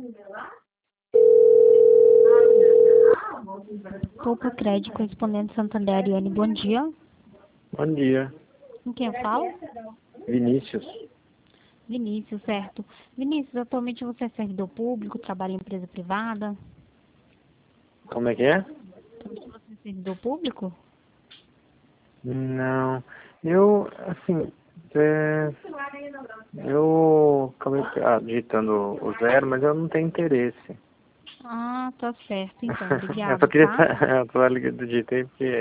Poupa Crédito, correspondente Santander, Ariane, bom dia. Bom dia, Com quem eu falo? Vinícius. Vinícius, certo. Vinícius, atualmente você é servidor público, trabalha em empresa privada? Como é que é? Atualmente você é servidor público? Não, eu, assim, eu acabei digitando o zero, mas eu não tenho interesse. Ah, tá certo, então. Eu só Obrigado, queria, tá? eu só digitei porque